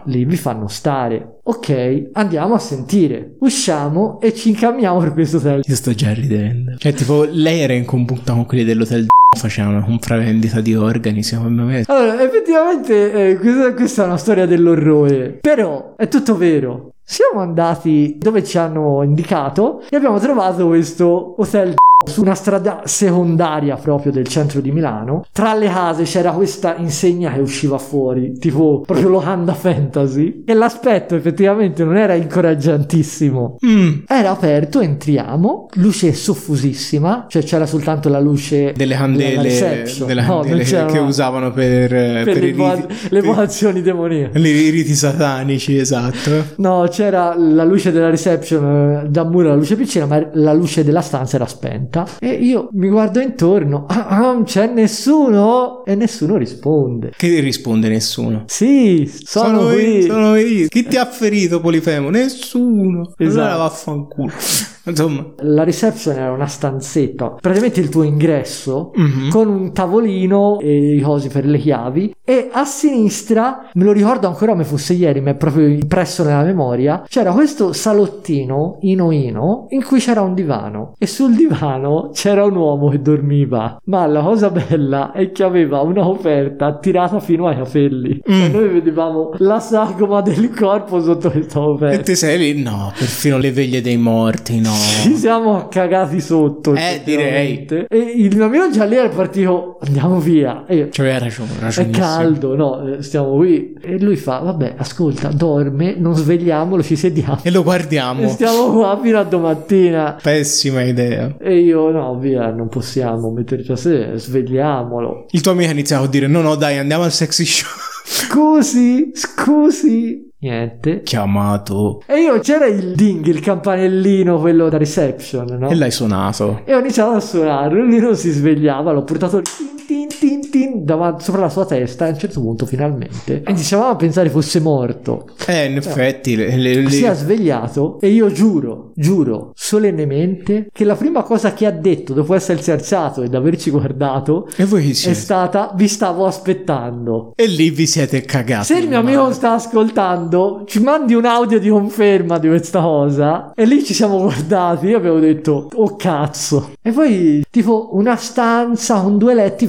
stare. Ok, andiamo a sentire. Usciamo e ci incamminiamo per questo hotel. Io sto già ridendo. Cioè tipo lei era in combutta con quelli dell'hotel facevano una compravendita di organi, secondo me. Allora, effettivamente questa è una storia dell'orrore, però è tutto vero. Siamo andati dove ci hanno indicato e abbiamo trovato questo hotel su una strada secondaria proprio del centro di Milano. Tra le case c'era questa insegna che usciva fuori, tipo proprio locanda fantasy, e l'aspetto effettivamente non era incoraggiantissimo. Era aperto, entriamo, luce soffusissima, cioè c'era soltanto la luce delle candele che usavano per le vocazioni demoniache, i riti satanici, esatto. No, c'era la luce della reception da muro, la luce piccina, ma la luce della stanza era spenta. E io mi guardo intorno: non c'è nessuno? E nessuno risponde. Che risponde nessuno? Sì, sono qui. Chi ti ha ferito, Polifemo? Nessuno. Esatto. Allora vaffanculo. Insomma, la reception era una stanzetta, praticamente il tuo ingresso, con un tavolino e i cosi per le chiavi, e a sinistra, me lo ricordo ancora come fosse ieri, mi è proprio impresso nella memoria, c'era questo salottino in cui c'era un divano, e sul divano c'era un uomo che dormiva, ma la cosa bella è che aveva una coperta tirata fino ai capelli. Cioè noi vedevamo la sagoma del corpo sotto questa coperta. E te sei lì? No, perfino le veglie dei morti, no. Ci siamo cagati sotto, direi. E il mio amico già lì era partito: andiamo via. E io: c'aveva ragione. è caldo, no, stiamo qui. E lui fa: vabbè, ascolta, dorme, non svegliamolo, ci sediamo e lo guardiamo e stiamo qua fino a domattina. Pessima idea. E io: no, via, non possiamo metterci a sedere, svegliamolo. Il tuo amico ha iniziato a dire: no, dai, andiamo al sexy show. Scusi. Niente. Chiamato. E io, c'era il ding, il campanellino, quello da reception, no? E l'hai suonato. E ho iniziato a suonare. Lui non si svegliava, l'ho portato tin davanti sopra la sua testa. E a un certo punto finalmente iniziavamo a pensare fosse morto. In effetti si è svegliato. E io giuro solennemente che la prima cosa che ha detto dopo essersi alzato ed averci guardato e voi chi siete? È stata: vi stavo aspettando. E lì vi siete cagati. Se il mio amico sta ascoltando, ci mandi un audio di conferma di questa cosa. E lì ci siamo guardati. Io avevo detto: oh cazzo. E poi tipo una stanza con 2 letti, 20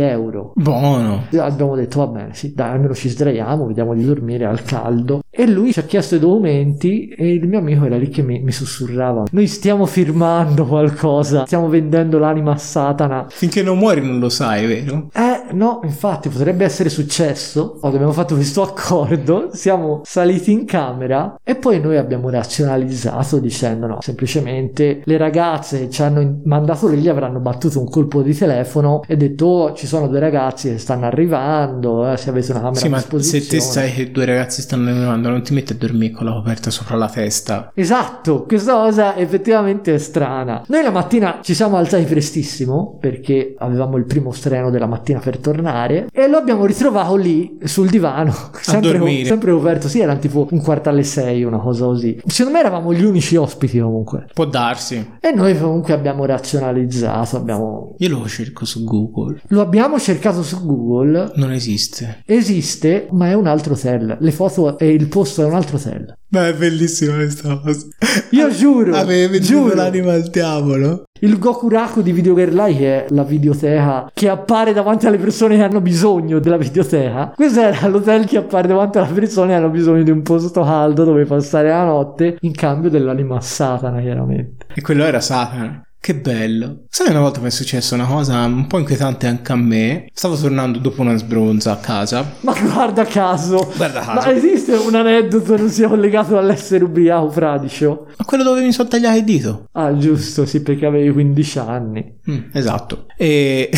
euro. Buono. Abbiamo detto va bene, sì, dai, almeno ci sdraiamo, vediamo di dormire al caldo. E lui ci ha chiesto i documenti e il mio amico era lì che mi sussurrava: noi stiamo firmando qualcosa, stiamo vendendo l'anima a Satana. Finché non muori non lo sai, vero? No, infatti potrebbe essere successo. Abbiamo fatto questo accordo, siamo saliti in camera e poi noi abbiamo razionalizzato dicendo no, semplicemente le ragazze che ci hanno mandato lì gli avranno battuto un colpo di telefono e detto oh, ci sono 2 ragazzi che stanno arrivando, se avete una camera sì, a ma disposizione. se te sai che 2 ragazzi stanno arrivando, non ti metti a dormire con la coperta sopra la testa. Esatto, questa cosa effettivamente è strana. Noi la mattina ci siamo alzati prestissimo perché avevamo il primo treno della mattina per tornare e lo abbiamo ritrovato lì sul divano sempre coperto. Sì, erano tipo 5:45, una cosa così. Secondo me eravamo gli unici ospiti comunque. Può darsi. E noi comunque abbiamo razionalizzato, Io lo cerco su Google. Lo abbiamo cercato su Google. Non esiste. Esiste, ma è un altro hotel. Le foto e il posto è un altro hotel. Ma è bellissima questa cosa. Io giuro. Avevi venduto l'anima al diavolo. Il Gokuraku di Videogirlai, che è la videoteca che appare davanti alle persone che hanno bisogno della videoteca. Questo era l'hotel che appare davanti alle persone che hanno bisogno di un posto caldo dove passare la notte in cambio dell'anima a Satana, chiaramente. E quello era Satana. Che bello. Sai, una volta mi è successa una cosa un po' inquietante anche a me. Stavo tornando dopo una sbronza a casa. Ma guarda caso. Guarda caso. Ma esiste un aneddoto che non sia collegato all'essere ubriaco fradicio? Ma quello dove mi sono tagliato il dito. Ah, giusto, sì, perché avevi 15 anni. Esatto. E...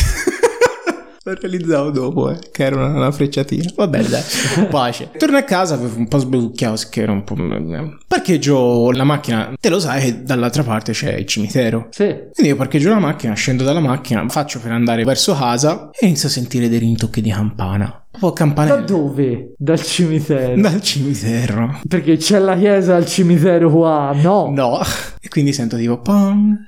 L'ho realizzato dopo, che era una frecciatina. Vabbè, dai, pace. Torno a casa, avevo un po' sbevucchiato, che era un po'... Parcheggio la macchina, te lo sai che dall'altra parte c'è il cimitero. Sì. Quindi io parcheggio la macchina, scendo dalla macchina, faccio per andare verso casa e inizio a sentire dei rintocchi di campana. Proprio campanelle. Da dove? Dal cimitero. Dal cimitero. Perché c'è la chiesa al cimitero qua, no? No. E quindi sento tipo... Pang...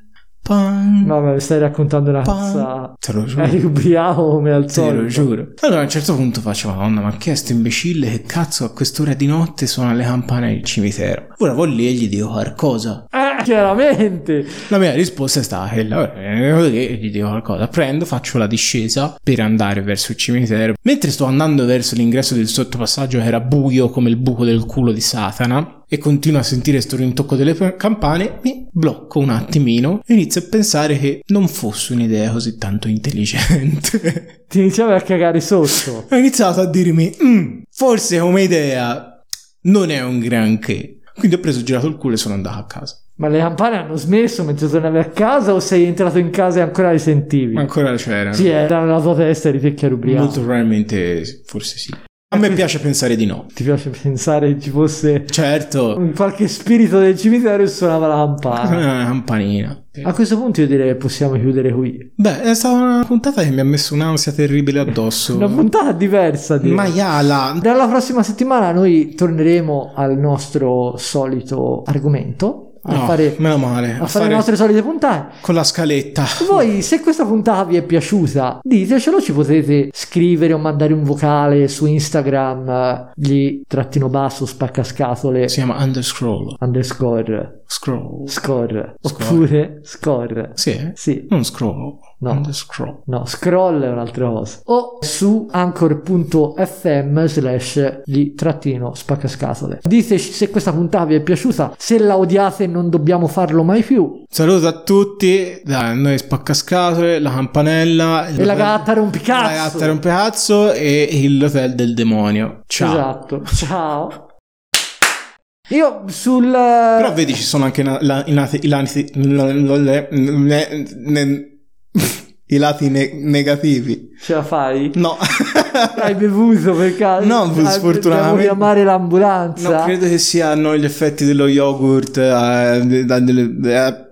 No, ma mi stai raccontando una cazzata. Te lo giuro. Eri ubriaco come al solito. Te lo giuro. Allora a un certo punto faccio: Madonna, ma che è sto imbecille? Che cazzo a quest'ora di notte suona le campane del cimitero? Ora vado lì e gli dico qualcosa. Chiaramente. La mia risposta è stata quella: gli dico qualcosa. Prendo, faccio la discesa per andare verso il cimitero. Mentre sto andando verso l'ingresso del sottopassaggio, che era buio come il buco del culo di Satana, e continuo a sentire sto rintocco delle campane, mi blocco un attimino e inizio a pensare che non fosse un'idea così tanto intelligente. Ti iniziavi a cagare sotto. Ho iniziato a dirmi: forse come idea non è un granché. Quindi ho preso, girato il culo e sono andato a casa. Ma le campane hanno smesso mentre tornavi a casa o sei entrato in casa e ancora le sentivi? Ancora c'erano. Sì, era nella tua testa e eri vecchio ubriaco. Molto probabilmente, forse sì. A me piace pensare di no. Ti piace pensare che ci fosse certo qualche spirito del cimitero e suonava la campana? Una campanina. A questo punto io direi che possiamo chiudere qui. Beh, è stata una puntata che mi ha messo un'ansia terribile addosso. Una puntata diversa, direi. Maiala. Dalla prossima settimana noi torneremo al nostro solito argomento. Meno male. A fare le nostre solite puntate con la scaletta. Voi, se questa puntata vi è piaciuta, ditecelo, ci potete scrivere o mandare un vocale su Instagram, gli _ spaccascatole. Si chiama _. Score. Oppure score. Sì. Non scroll. No, scroll è un'altra cosa. O su anchor.fm/gli _ Diteci se questa puntata vi è piaciuta, se la odiate non dobbiamo farlo mai più. Saluto a tutti, da noi spaccascatole, la campanella e la gatta rompicazzo e l'hotel del demonio. Ciao. Esatto, ciao. Io Però vedi, ci sono anche i lati negativi. Ce la fai? No. Hai bevuto per caso? No, sfortunatamente. Dobbiamo chiamare l'ambulanza? No, credo che siano gli effetti dello yogurt.